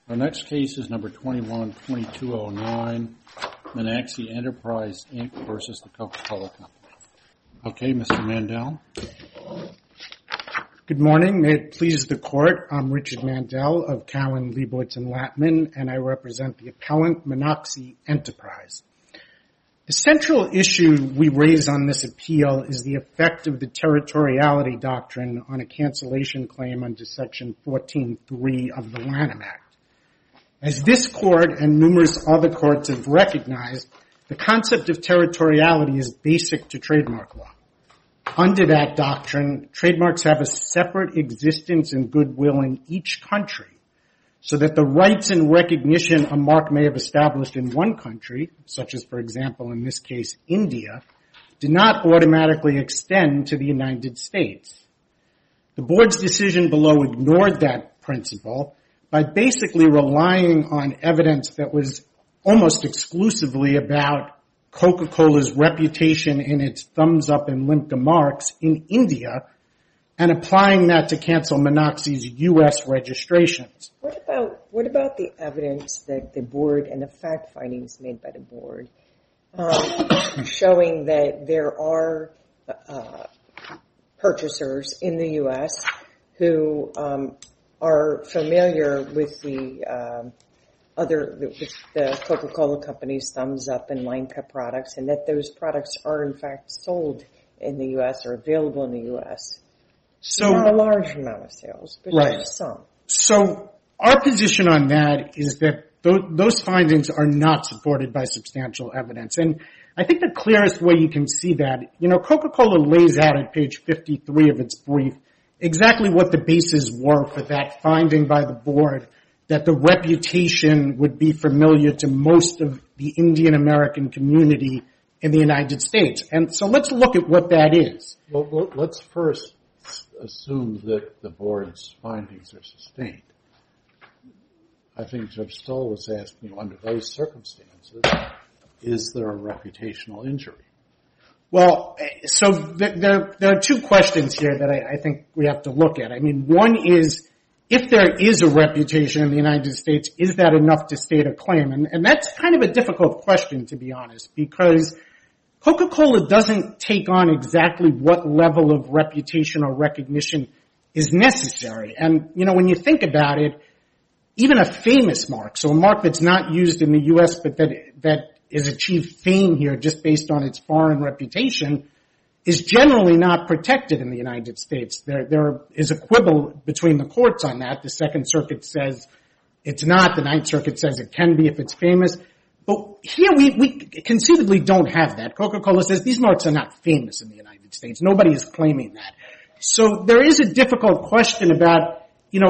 Our next case is number 21-2209, Minaxi Enterprise, Inc. versus the Coca-Cola Company. Okay, Mr. Mandel. Good morning. May it please the Court. I'm Richard Mandel of Cowen, Leibowitz & Latman, and I represent the appellant Minaxi Enterprise. The central issue we raise on this appeal is the effect of the territoriality doctrine on a cancellation claim under Section 14.3 of the Lanham Act. As this Court and numerous other courts have recognized, the concept of territoriality is basic to trademark law. Under that doctrine, trademarks have a separate existence and goodwill in each country, so that the rights and recognition a mark may have established in one country, such as, for example, in this case, India, do not automatically extend to the United States. The Board's decision below ignored that principle by basically relying on evidence that was almost exclusively about Coca-Cola's reputation in its thumbs up and Limca marks in India and applying that to cancel Minaxi's U.S. registrations. What about the evidence that the Board and the fact findings made by the Board showing that there are purchasers in the U.S. who are familiar with the Coca-Cola Company's thumbs up and Limca products, and that those products are in fact sold in the U.S. or available in the U.S.? So not a large amount of sales, but just some. So our position on that is that those findings are not supported by substantial evidence. And I think the clearest way you can see that, Coca-Cola lays out at page 53 of its brief exactly what the bases were for that finding by the Board that the reputation would be familiar to most of the Indian American community in the United States. And so let's look at what that is. Well, let's first assume that the Board's findings are sustained. I think Judge Stoll was asking, under those circumstances, is there a reputational injury? Well, so there are two questions here that I think we have to look at. I mean, one is, if there is a reputation in the United States, is that enough to state a claim? And that's kind of a difficult question, to be honest, because Coca-Cola doesn't take on exactly what level of reputation or recognition is necessary. And, when you think about it, even a famous mark, so a mark that's not used in the U.S. but that has achieved fame here just based on its foreign reputation, is generally not protected in the United States. There is a quibble between the courts on that. The Second Circuit says it's not. The Ninth Circuit says it can be if it's famous. But here we conceivably don't have that. Coca-Cola says these marks are not famous in the United States. Nobody is claiming that. So there is a difficult question about,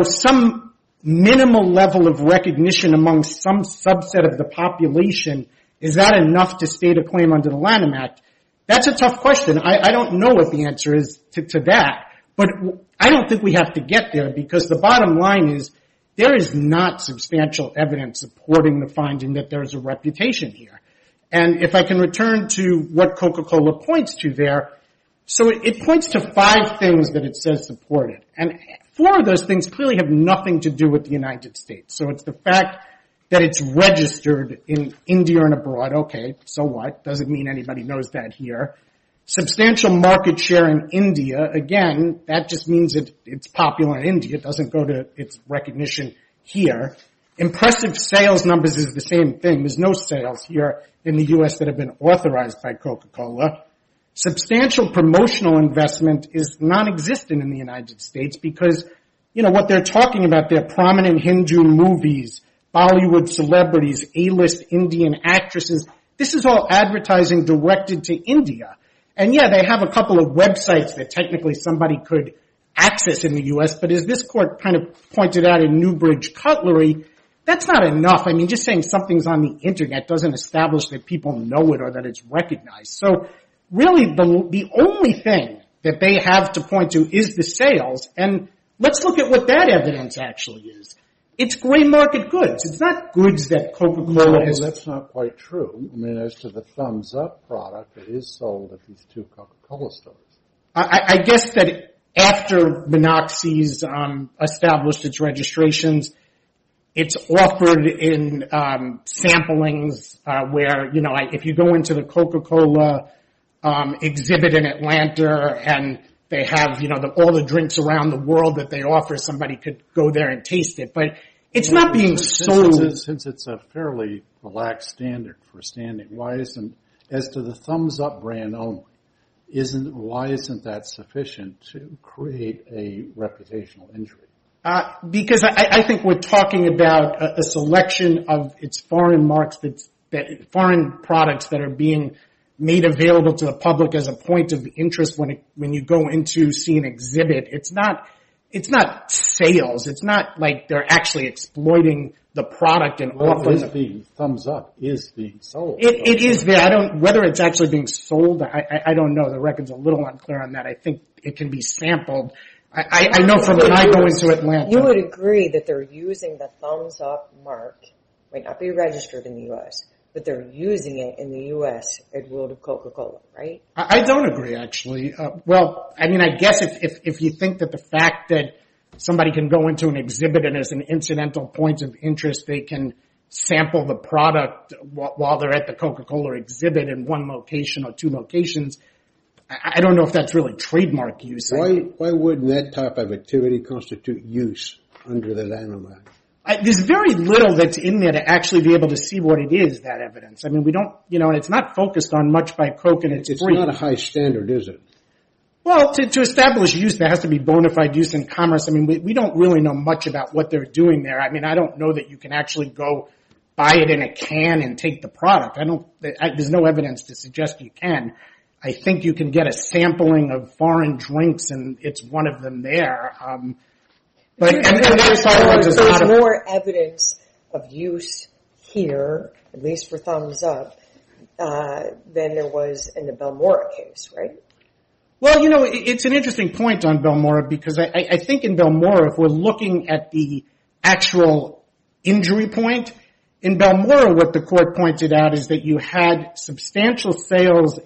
some minimal level of recognition among some subset of the population. Is that enough to state a claim under the Lanham Act? That's a tough question. I don't know what the answer is to that. But I don't think we have to get there, because the bottom line is there is not substantial evidence supporting the finding that there is a reputation here. And if I can return to what Coca-Cola points to there, so it points to 5 things that it says support it. And 4 of those things clearly have nothing to do with the United States. So it's the fact that it's registered in India and abroad. Okay, so what? Doesn't mean anybody knows that here. Substantial market share in India. Again, that just means that it's popular in India. It doesn't go to its recognition here. Impressive sales numbers is the same thing. There's no sales here in the U.S. that have been authorized by Coca-Cola. Substantial promotional investment is non-existent in the United States because, what they're talking about, they're prominent Hindu movies, Bollywood celebrities, A-list Indian actresses. This is all advertising directed to India. And yeah, they have a couple of websites that technically somebody could access in the U.S., but as this court kind of pointed out in Newbridge Cutlery, that's not enough. I mean, just saying something's on the internet doesn't establish that people know it or that it's recognized. So really, the only thing that they have to point to is the sales. And let's look at what that evidence actually is. It's gray market goods. It's not goods that Coca-Cola has. Well, that's not quite true. I mean, as to the thumbs up product, it is sold at these 2 Coca-Cola stores. I guess that after Minaxi's established its registrations, It's offered in samplings where, if you go into the Coca-Cola exhibit in Atlanta and they have, all the drinks around the world that they offer, somebody could go there and taste it. But it's not being sold. Since it's a fairly relaxed standard for standing, why isn't, as to the Thumbs Up brand only, why isn't that sufficient to create a reputational injury? Because I think we're talking about a selection of its foreign marks, foreign products that are being made available to the public as a point of interest when you go in to see an exhibit. It's not sales. It's not like they're actually exploiting the product and offering. Thumbs Up is being sold. It is there. Whether it's actually being sold, I don't know. The record's a little unclear on that. I think it can be sampled. I know from when I go into Atlanta. You would agree that they're using the Thumbs Up mark, might not be registered in the U.S., but they're using it in the U.S. at World of Coca-Cola, right? I don't agree, actually. I guess if you think that the fact that somebody can go into an exhibit and as an incidental point of interest, they can sample the product while they're at the Coca-Cola exhibit in one location or two locations, I don't know if that's really trademark use. Why wouldn't that type of activity constitute use under the Lanham Act? There's very little that's in there to actually be able to see what it is, that evidence. I mean, we don't, and it's not focused on much by Coke, and it's free. Not a high standard, is it? Well, to establish use, there has to be bona fide use in commerce. I mean, we don't really know much about what they're doing there. I mean, I don't know that you can actually go buy it in a can and take the product. There's no evidence to suggest you can. I think you can get a sampling of foreign drinks, and it's one of them there. There's more evidence of use here, at least for Thumbs Up, than there was in the Belmora case, right? Well, it's an interesting point on Belmora because I think in Belmora, if we're looking at the actual injury point, in Belmora, what the court pointed out is that you had substantial sales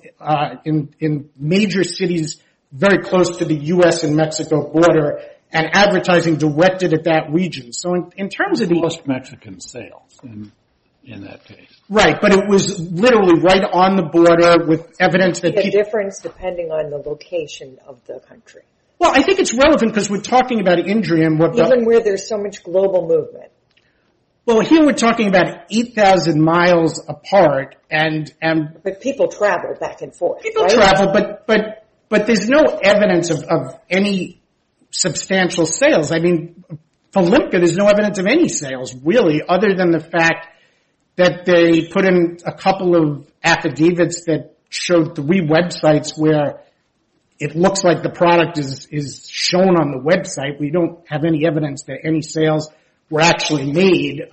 in major cities very close to the U.S. and Mexico border and advertising directed at that region. So in terms of the most Mexican sales in that case. Right, but it was literally right on the border with evidence that the difference depending on the location of the country. Well, I think it's relevant because we're talking about injury and what even where there's so much global movement. Well, here we're talking about 8,000 miles apart, but people travel back and forth. People right? travel, but there's no evidence of any substantial sales. I mean, for Limca, there's no evidence of any sales really, other than the fact that they put in a couple of affidavits that showed 3 websites where it looks like the product is shown on the website. We don't have any evidence that any sales were actually made.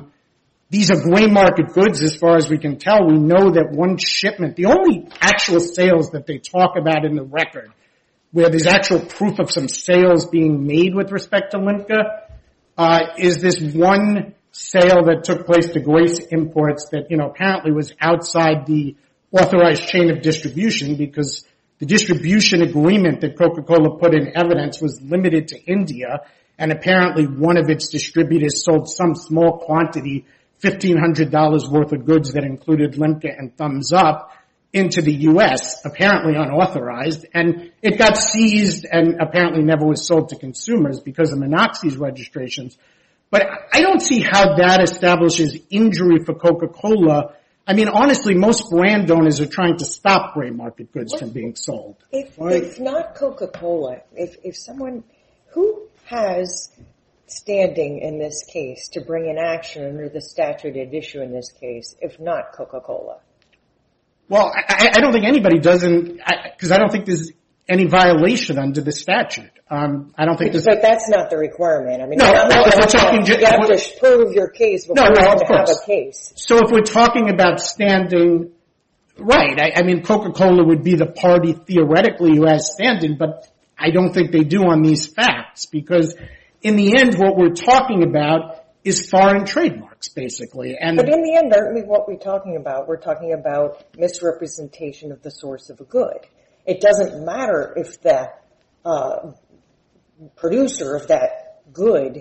These are gray market goods as far as we can tell. We know that one shipment, the only actual sales that they talk about in the record, where there's actual proof of some sales being made with respect to Limca, is this one sale that took place to Grace Imports that, apparently was outside the authorized chain of distribution because the distribution agreement that Coca-Cola put in evidence was limited to India. And apparently one of its distributors sold some small quantity, $1,500 worth of goods that included Limca and Thumbs Up into the U.S., apparently unauthorized. And it got seized and apparently never was sold to consumers because of Monoxy's registrations. But I don't see how that establishes injury for Coca-Cola. I mean, honestly, most brand owners are trying to stop gray market goods from being sold. If not Coca-Cola, if someone who has standing in this case to bring an action under the statute at issue in this case, if not Coca-Cola? Well, I don't think anybody does, because I don't think there's any violation under the statute. I don't think but that's not the requirement. I mean, no, if we're talking, you have to prove your case before you have a case. So if we're talking about standing, right, I mean, Coca-Cola would be the party theoretically who has standing, but I don't think they do on these facts because in the end what we're talking about is foreign trademarks basically. But in the end, aren't we what we're talking about? We're talking about misrepresentation of the source of a good. It doesn't matter if the producer of that good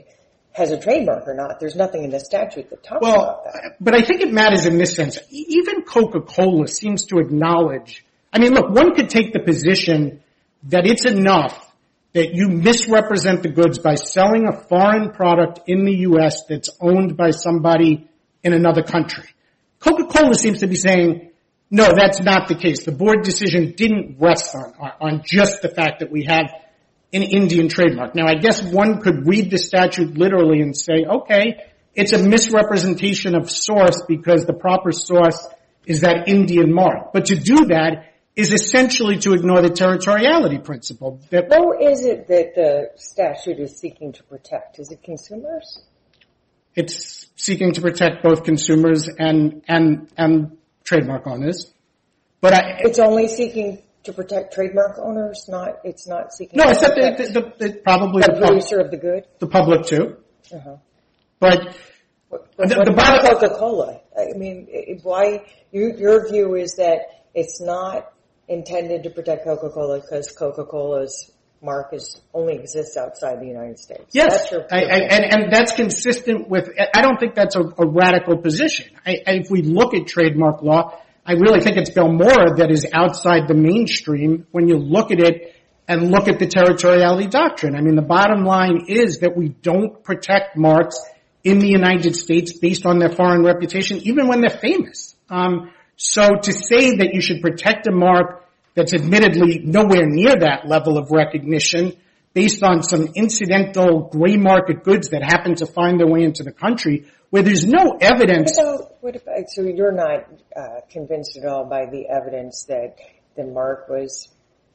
has a trademark or not. There's nothing in the statute that talks about that. But I think it matters in this sense. Even Coca-Cola seems to acknowledge, I mean, look, one could take the position that it's enough that you misrepresent the goods by selling a foreign product in the U.S. that's owned by somebody in another country. Coca-Cola seems to be saying, no, that's not the case. The board decision didn't rest on just the fact that we have an Indian trademark. Now, I guess one could read the statute literally and say, okay, it's a misrepresentation of source because the proper source is that Indian mark. But to do that is essentially to ignore the territoriality principle. Who is it that the statute is seeking to protect? Is it consumers? It's seeking to protect both consumers and trademark owners. But it's only seeking to protect trademark owners, it's not seeking no, to except protect probably the producer of the good? The public too. Uh-huh. But the about Coca-Cola? I mean, why your view is that it's not intended to protect Coca-Cola because Coca-Cola's mark only exists outside the United States. Yes, and that's consistent with, I don't think that's a radical position. If we look at trademark law, I really think it's Belmora that is outside the mainstream when you look at it and look at the territoriality doctrine. I mean, the bottom line is that we don't protect marks in the United States based on their foreign reputation, even when they're famous. So to say that you should protect a mark that's admittedly nowhere near that level of recognition based on some incidental gray market goods that happen to find their way into the country where there's no evidence. So you're not convinced at all by the evidence that the mark was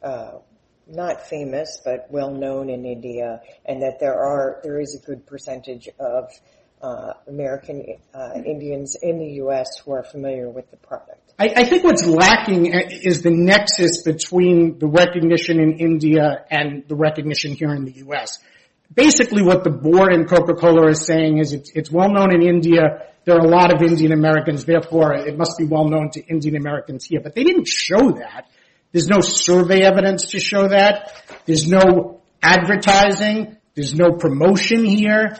not famous but well known in India, and that there is a good percentage of American Indians in the U.S. who are familiar with the product. I think what's lacking is the nexus between the recognition in India and the recognition here in the U.S. Basically what the board and Coca-Cola is saying is it's well known in India. There are a lot of Indian Americans, therefore it must be well known to Indian Americans here. But they didn't show that. There's no survey evidence to show that. There's no advertising. There's no promotion here.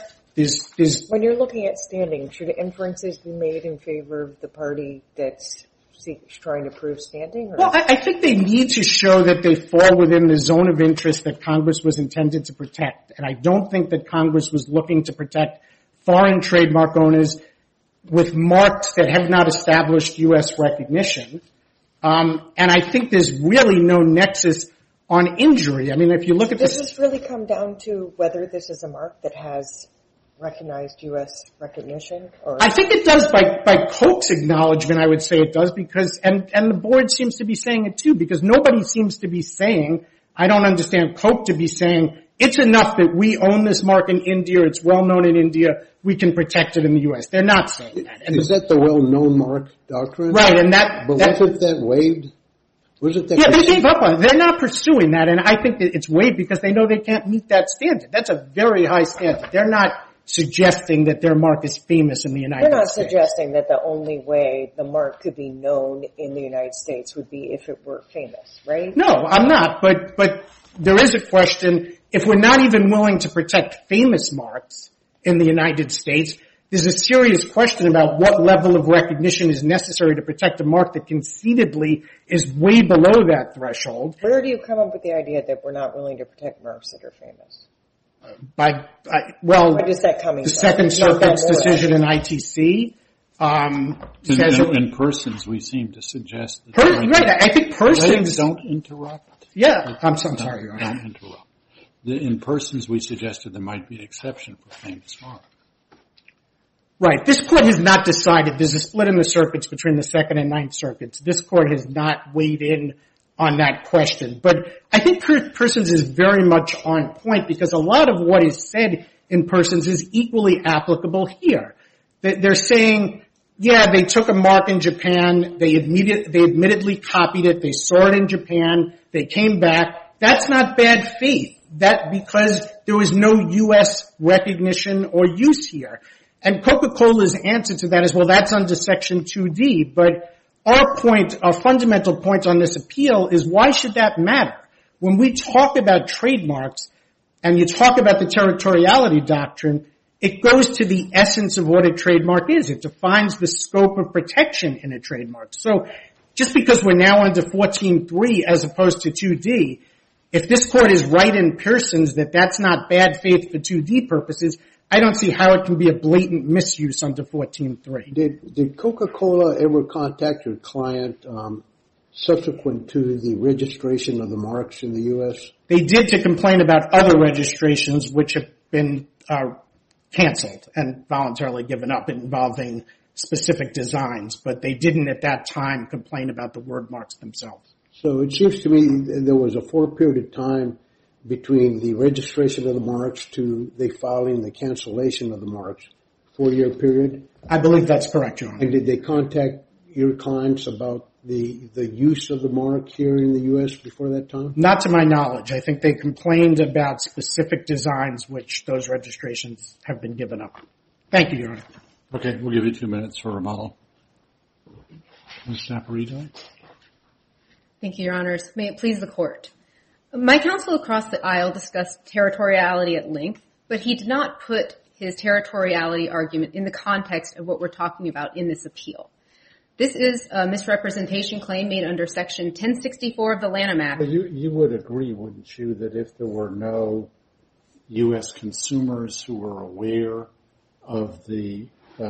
When you're looking at standing, should inferences be made in favor of the party that's trying to prove standing? Or? Well, I think they need to show that they fall within the zone of interest that Congress was intended to protect. And I don't think that Congress was looking to protect foreign trademark owners with marks that have not established U.S. recognition. And I think there's really no nexus on injury. I mean, if you look at this... Does this really come down to whether this is a mark that has recognized U.S. recognition? Or? I think it does by Coke's acknowledgement, I would say it does, because, and the board seems to be saying it too, because nobody seems to be saying, I don't understand Coke to be saying, it's enough that we own this mark in India, it's well known in India, we can protect it in the U.S. They're not saying that. Is that the well-known mark doctrine? Right, and But wasn't that waived? Yeah, they gave up on it. They're not pursuing that, and I think that it's waived because they know they can't meet that standard. That's a very high standard. They're not suggesting that their mark is famous in the United States. They're not suggesting that the only way the mark could be known in the United States would be if it were famous, right? No, I'm not, but there is a question, if we're not even willing to protect famous marks in the United States, there's a serious question about what level of recognition is necessary to protect a mark that concededly is way below that threshold. Where do you come up with the idea that we're not willing to protect marks that are famous? Where is that coming the from? Second Circuit's decision in ITC says... In persons, we seem to suggest... Right, I think persons... Don't interrupt. Yeah, I'm sorry. Don't interrupt. In persons, we suggested there might be an exception for famous marks. Right. This court has not decided. There's a split in the circuits between the Second and Ninth Circuits. This court has not weighed in on that question. But I think persons is very much on point because a lot of what is said in persons is equally applicable here. They're saying, yeah, they took a mark in Japan. They admittedly copied it. They saw it in Japan. They came back. That's not bad faith. That because there was no U.S. recognition or use here. And Coca-Cola's answer to that is, well, that's under Section 2D. But our fundamental point on this appeal is why should that matter? When we talk about trademarks and you talk about the territoriality doctrine, It goes to the essence of what a trademark is. It defines the scope of protection in a trademark. So just because we're now under 14.3 as opposed to 2D, if this court is right in Pearson's that that's not bad faith for 2D purposes, I don't see how it can be a blatant misuse under 14.3. Did Coca-Cola ever contact your client subsequent to the registration of the marks in the U.S.? They did to complain about other registrations which have been canceled and voluntarily given up involving specific designs, but they didn't at that time complain about the word marks themselves. So it seems to me there was a 4 period of time between the registration of the marks to the filing, the cancellation of the marks, 4-year period? I believe that's correct, Your Honor. And did they contact your clients about the use of the mark here in the U.S. before that time? Not to my knowledge. I think they complained about specific designs which those registrations have been given up. Thank you, Your Honor. Okay, we'll give you 2 minutes for rebuttal. Ms. Saporito? Thank you, Your Honors. May it please the Court. My counsel across the aisle discussed territoriality at length, but he did not put his territoriality argument in the context of what we're talking about in this appeal. This is a misrepresentation claim made under Section 1064 of the Lanham Act. But you would agree, wouldn't you, that if there were no U.S. consumers who were aware of the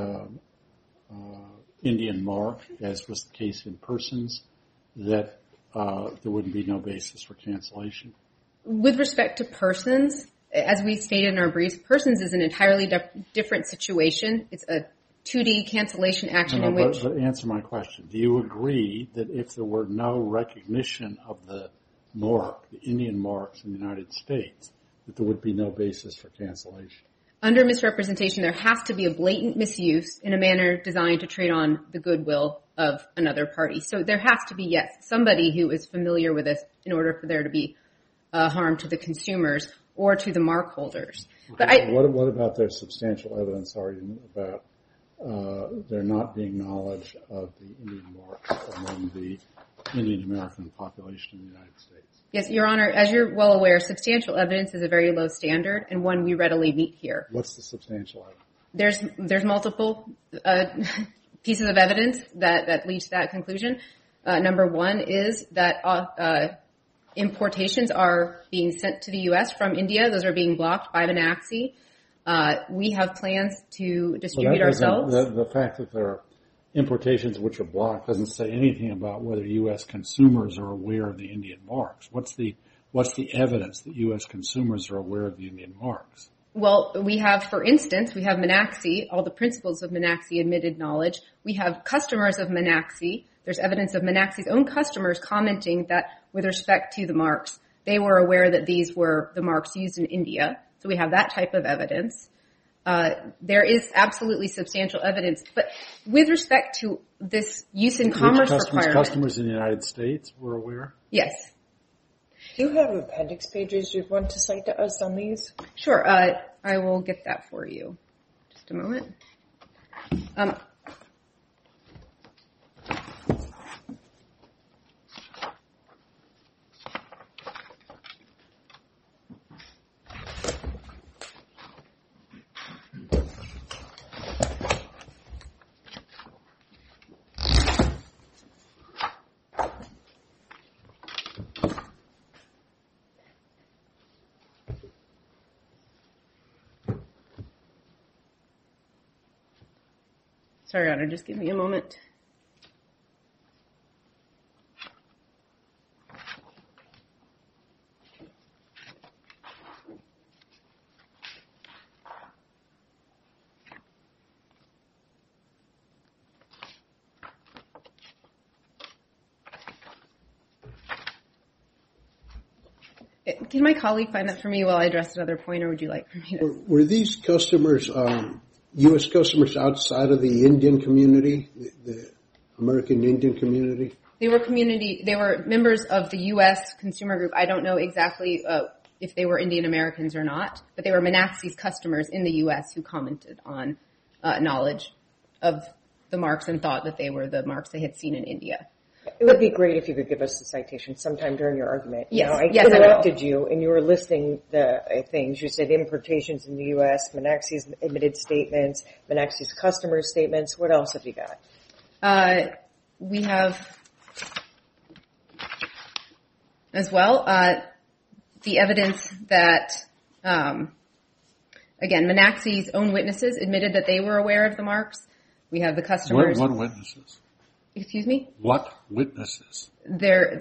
Indian mark, as was the case in Persons, that there wouldn't be no basis for cancellation? With respect to Persons, as we stated in our briefs, Persons is an entirely different situation. It's a 2D cancellation action in which... But answer my question. Do you agree that if there were no recognition of the mark, the Indian marks in the United States, that there would be no basis for cancellation? Under misrepresentation, there has to be a blatant misuse in a manner designed to trade on the goodwill of another party. So there has to be, yes, somebody who is familiar with this in order for there to be harm to the consumers or to the mark holders. Okay. But what about their substantial evidence argument about there not being knowledge of the Indian marks among the Indian American population in the United States? Yes, Your Honor, as you're well aware, substantial evidence is a very low standard and one we readily meet here. What's the substantial evidence? There's multiple pieces of evidence that lead to that conclusion. Number one is that importations are being sent to the U.S. from India. Those are being blocked by Manaxi. We have plans to distribute ourselves. The fact that there are importations which are blocked doesn't say anything about whether U.S. consumers are aware of the Indian marks. What's the evidence that U.S. consumers are aware of the Indian marks? Well, we have, for instance, we have Manaxi, all the principles of Manaxi admitted knowledge. We have customers of Manaxi. There's evidence of Manaxi's own customers commenting that with respect to the marks, they were aware that these were the marks used in India. So we have that type of evidence. There is absolutely substantial evidence. But with respect to this use in commerce requirement... Customers in the United States were aware? Yes. Do you have appendix pages you'd want to cite to us on these? Sure. I will get that for you. Just a moment. Sorry, Your Honor, just give me a moment. Can my colleague find that for me while I address another point, or would you like for me to? Were these customers U.S. customers outside of the Indian community, the American Indian community? They were members of the U.S. consumer group. I don't know exactly if they were Indian Americans or not, but they were Manaxi's customers in the U.S. who commented on knowledge of the marks and thought that they were the marks they had seen in India. It would be great if you could give us the citation sometime during your argument. Yes, I yes, I interrupted you, and you were listing the things. You said importations in the U.S., Manaxi's admitted statements, Manaxi's customer statements. What else have you got? We have, as well, the evidence that, again, Manaxi's own witnesses admitted that they were aware of the marks. We have the customers. What witnesses? Excuse me? What witnesses? They're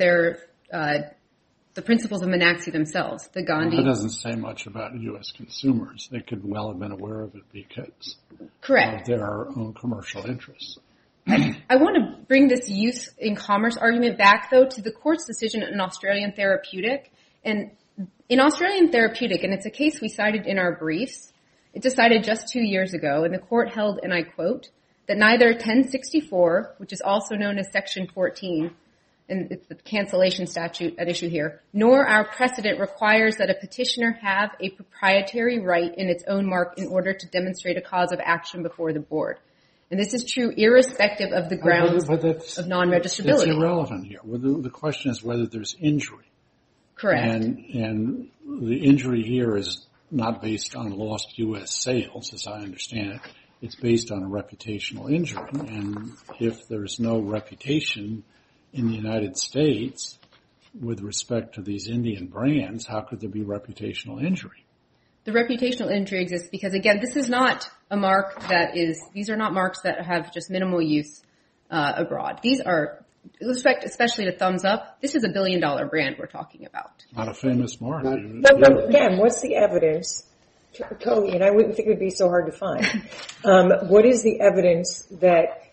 the principals of Manaxi themselves, the Gandhi. That doesn't say much about U.S. consumers. They could well have been aware of it because Correct. of their own commercial interests. I want to bring this use in commerce argument back, though, to the court's decision in Australian Therapeutic. And in Australian Therapeutic, and it's a case we cited in our briefs, it decided just 2 years ago, and the court held, and I quote, that neither 1064, which is also known as Section 14, and it's the cancellation statute at issue here, nor our precedent requires that a petitioner have a proprietary right in its own mark in order to demonstrate a cause of action before the board. And this is true irrespective of the grounds of non-registrability. It's irrelevant here. The question is whether there's injury. Correct. And the injury here is not based on lost U.S. sales, as I understand it. It's based on a reputational injury. And if there's no reputation in the United States with respect to these Indian brands, how could there be reputational injury? The reputational injury exists because, again, this is not a mark these are not marks that have just minimal use abroad. These are, with respect especially to Thumbs Up, this is $1 billion brand we're talking about. Not a famous mark. But again, what's the evidence? Totally, and I wouldn't think it would be so hard to find. What is the evidence that,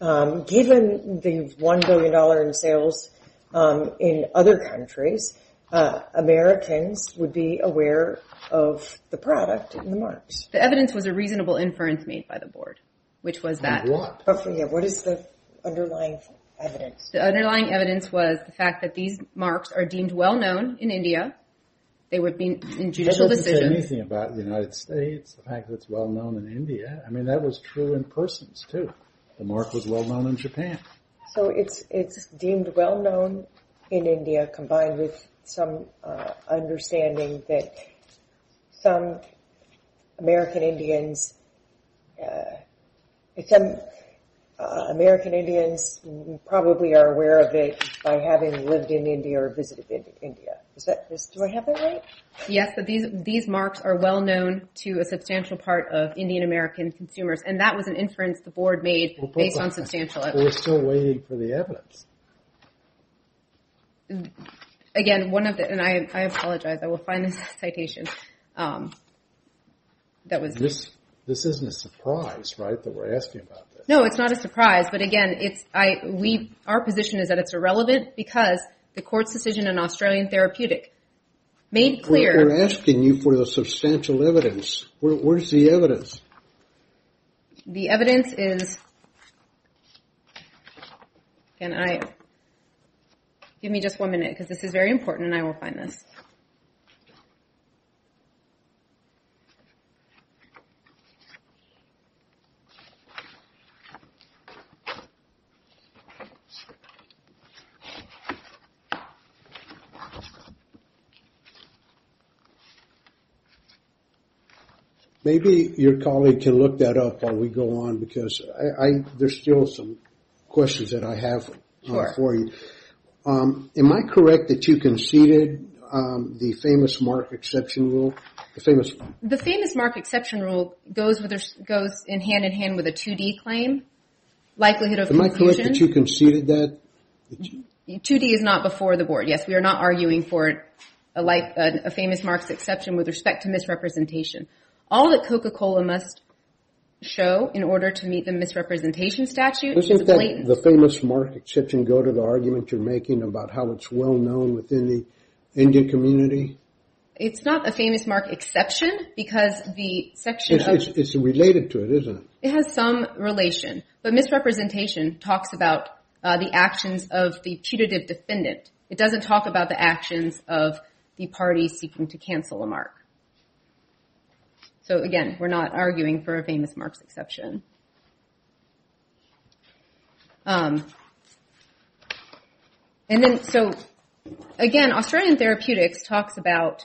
given the $1 billion in sales in other countries, Americans would be aware of the product and the marks? The evidence was a reasonable inference made by the board, which was that. What? What is the underlying evidence? The underlying evidence was the fact that these marks are deemed well known in India. They would be in judicial decisions. That doesn't say anything about the United States, the fact that it's well known in India. I mean, that was true in persons, too. The mark was well known in Japan. So it's deemed well known in India, combined with some understanding that some American Indians probably are aware of it by having lived in India or visited India. Do I have that right? Yes, but these marks are well known to a substantial part of Indian American consumers, and that was an inference the board made based on substantial evidence. We're still waiting for the evidence. Again, and I apologize, I will find this citation. That was This isn't a surprise, right, that we're asking about this? No, it's not a surprise, but again, our position is that it's irrelevant because the court's decision in Australian Therapeutic made clear. We're asking you for the substantial evidence. Where's the evidence? The evidence is, give me just 1 minute because this is very important and I will find this. Maybe your colleague can look that up while we go on, because there's still some questions that I have for you. Am I correct that you conceded the famous mark exception rule? The famous mark exception rule goes in hand with a 2D claim, likelihood of confusion. Am I correct that you conceded that? 2D is not before the board. Yes, we are not arguing for a famous marks exception with respect to misrepresentation. All that Coca-Cola must show in order to meet the misrepresentation statute is blatant. Doesn't the famous mark exception go to the argument you're making about how it's well known within the Indian community? It's not a famous mark exception because the section it's related to it, isn't it? It has some relation, but misrepresentation talks about the actions of the putative defendant. It doesn't talk about the actions of the party seeking to cancel a mark. So again, we're not arguing for a famous marks exception. And then, so again, Australian Therapeutics talks about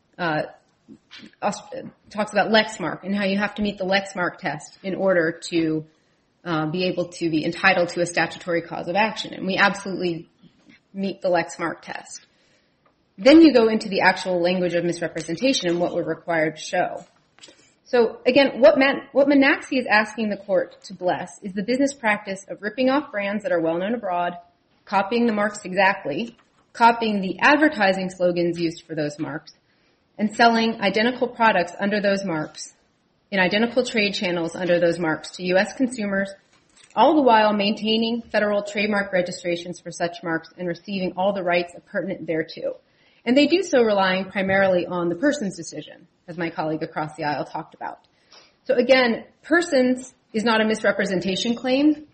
Lexmark and how you have to meet the Lexmark test in order to be able to be entitled to a statutory cause of action. And we absolutely meet the Lexmark test. Then you go into the actual language of misrepresentation and what we're required to show. So again, what Manaxi is asking the court to bless is the business practice of ripping off brands that are well known abroad, copying the marks exactly, copying the advertising slogans used for those marks, and selling identical products under those marks in identical trade channels under those marks to U.S. consumers, all the while maintaining federal trademark registrations for such marks and receiving all the rights pertinent thereto. And they do so relying primarily on the Persons decision, as my colleague across the aisle talked about. So again, Persons is not a misrepresentation claim.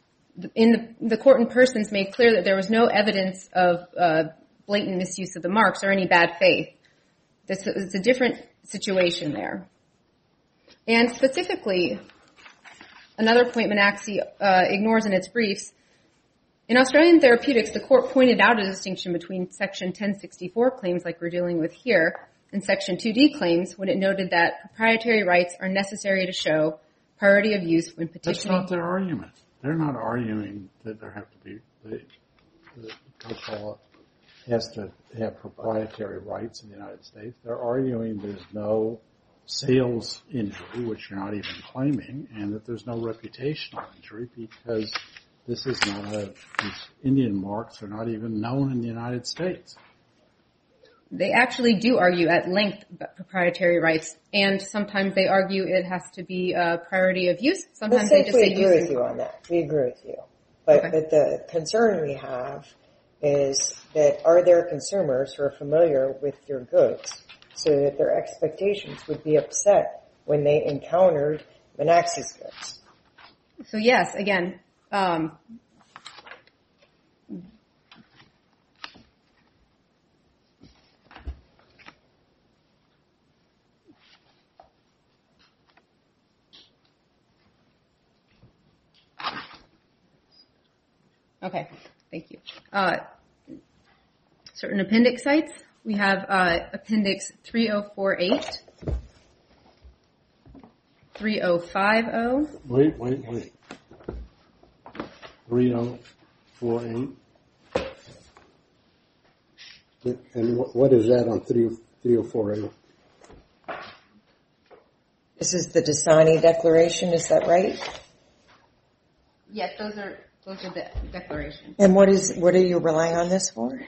The court in Persons made clear that there was no evidence of blatant misuse of the marks or any bad faith. It's a different situation there. And specifically, another point Manaxi ignores in its briefs, in Australian Therapeutics, the court pointed out a distinction between Section 1064 claims like we're dealing with here and Section 2D claims when it noted that proprietary rights are necessary to show priority of use when petitioning. That's not their argument. They're not arguing that there have to be, the Coca-Cola has to have proprietary rights in the United States. They're arguing there's no sales injury, which you're not even claiming, and that there's no reputational injury because this is not these Indian marks are not even known in the United States. They actually do argue at length about proprietary rights, and sometimes they argue it has to be a priority of use. Sometimes they just say use. We agree with you on that. We agree with you. But the concern we have is that are there consumers who are familiar with your goods so that their expectations would be upset when they encountered Manaxi's goods? So yes, again, okay, thank you. Certain appendix sites. We have Appendix 3048, 3050. Wait. 3048. And what is that on 3048? This is the Dasani Declaration, is that right? Yes, those are the declarations. And what are you relying on this for?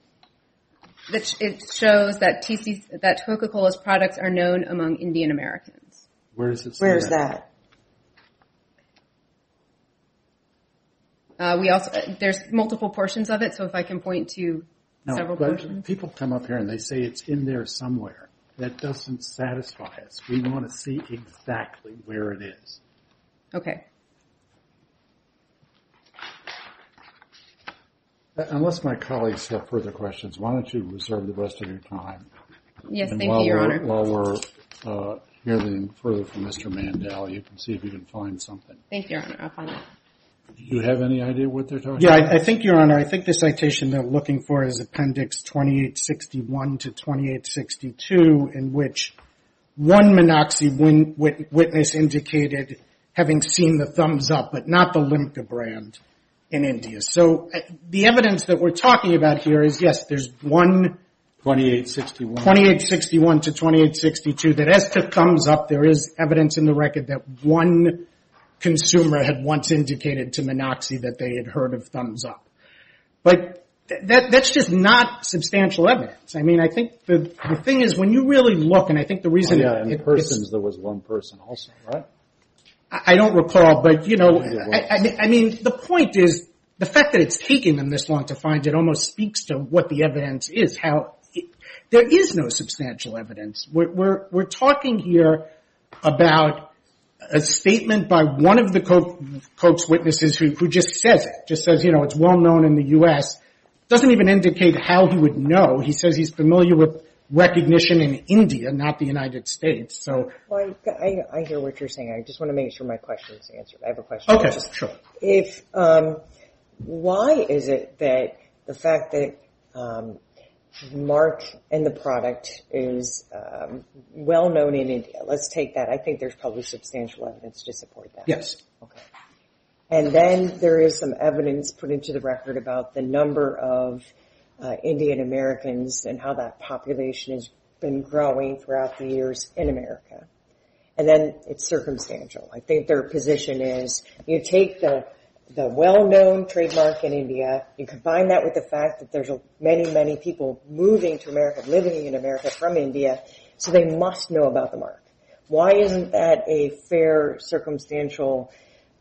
It shows that Coca-Cola's products are known among Indian Americans. Where does it say Where's that? There's multiple portions of it, so if I can point to several portions. People come up here and they say it's in there somewhere. That doesn't satisfy us. We want to see exactly where it is. Okay. Unless my colleagues have further questions, why don't you reserve the rest of your time? Yes, thank you, Your Honor. While we're hearing further from Mr. Mandel, you can see if you can find something. Thank you, Your Honor. I'll find it. Do you have any idea what they're talking about? Yeah, I think, Your Honor, I think the citation they're looking for is Appendix 2861 to 2862, in which one Manaxi witness indicated having seen the thumbs up, but not the Limca brand in India. So the evidence that we're talking about here is, yes, there's one 2861 to 2862 that as to thumbs up, there is evidence in the record that one consumer had once indicated to Manaxi that they had heard of thumbs up. But that's just not substantial evidence. I mean, I think the thing is when you really look, and I think the reason... in Persons there was one person also, right? I don't recall, but, I mean, the point is the fact that it's taking them this long to find it almost speaks to what the evidence is. There is no substantial evidence. We're talking here about a statement by one of the Coke's witnesses who just says it. Just says, it's well known in the U.S. Doesn't even indicate how he would know. He says he's familiar with recognition in India, not the United States. So, well, I hear what you're saying. I just want to make sure my question is answered. I have a question. Okay, sure. Why is it that the fact that mark and the product is well known in India. Let's take that. I think there's probably substantial evidence to support that. Yes. Okay. And then there is some evidence put into the record about the number of Indian Americans and how that population has been growing throughout the years in America. And then it's circumstantial. I think their position is you take the well-known trademark in India, you combine that with the fact that there's many people moving to America, living in America from India, so they must know about the mark. Why isn't that a fair circumstantial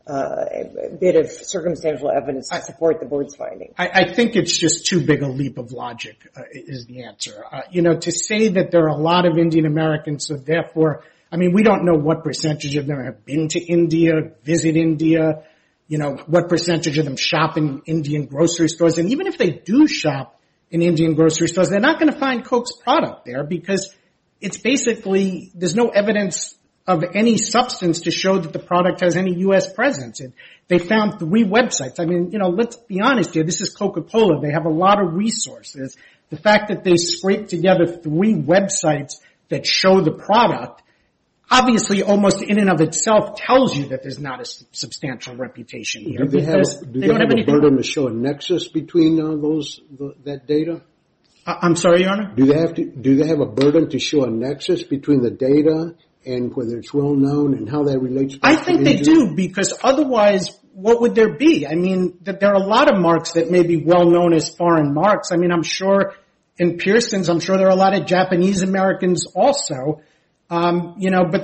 bit of circumstantial evidence to support the board's finding? I think it's just too big a leap of logic is the answer. To say that there are a lot of Indian Americans, so therefore, we don't know what percentage of them have been to India, visit India, what percentage of them shop in Indian grocery stores. And even if they do shop in Indian grocery stores, they're not going to find Coke's product there because it's basically, there's no evidence of any substance to show that the product has any U.S. presence. And they found 3 websites. Let's be honest here. This is Coca-Cola. They have a lot of resources. The fact that they scraped together 3 websites that show the product, obviously almost in and of itself tells you that there's not a substantial reputation here. Do they have a burden to show a nexus between that data? I'm sorry, Your Honor? Do they have a burden to show a nexus between the data and whether it's well known and how that relates back I think they do, because otherwise, what would there be? That there are a lot of marks that may be well known as foreign marks. I'm sure in Pearson's, I'm sure there are a lot of Japanese Americans also. But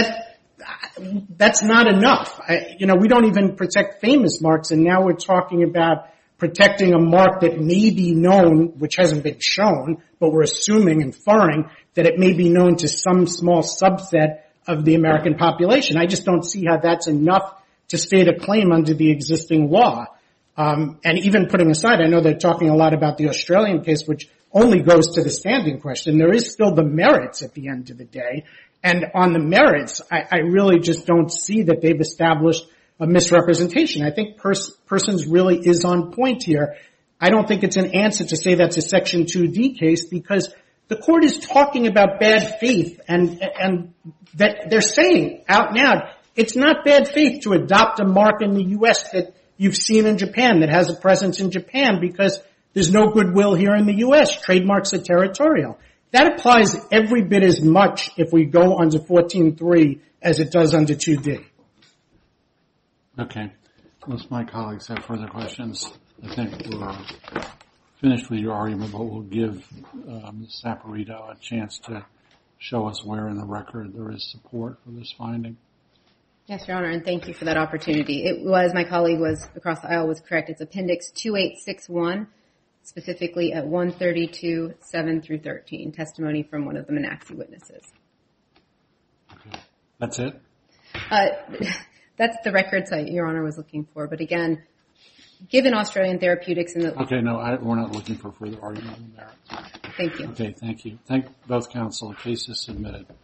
that's not enough. We don't even protect famous marks, and now we're talking about protecting a mark that may be known, which hasn't been shown, but we're assuming, inferring, that it may be known to some small subset of the American population. I just don't see how that's enough to state a claim under the existing law. And even putting aside, I know they're talking a lot about the Australian case, which only goes to the standing question. There is still the merits at the end of the day. And on the merits, I really just don't see that they've established a misrepresentation. I think Persons really is on point here. I don't think it's an answer to say that's a Section 2D case, because the court is talking about bad faith, and that they're saying out and out, it's not bad faith to adopt a mark in the U.S. that you've seen in Japan, that has a presence in Japan, because there's no goodwill here in the U.S. Trademarks are territorial. That applies every bit as much if we go under 14.3 as it does under 2D. Okay. Unless my colleagues have further questions, I think we're finished with your argument, but we'll give Ms. Saporito a chance to show us where in the record there is support for this finding. Yes, Your Honor, and thank you for that opportunity. It was, my colleague was across the aisle was correct. It's Appendix 2861, specifically at 132, 7 through 13, testimony from one of the Manaxi witnesses. Okay. That's it? That's the record site Your Honor was looking for. But again, given Australian Therapeutics and the... Okay, no, we're not looking for further argument on the merits. Thank you. Okay, thank you. Thank both counsel. The case is submitted.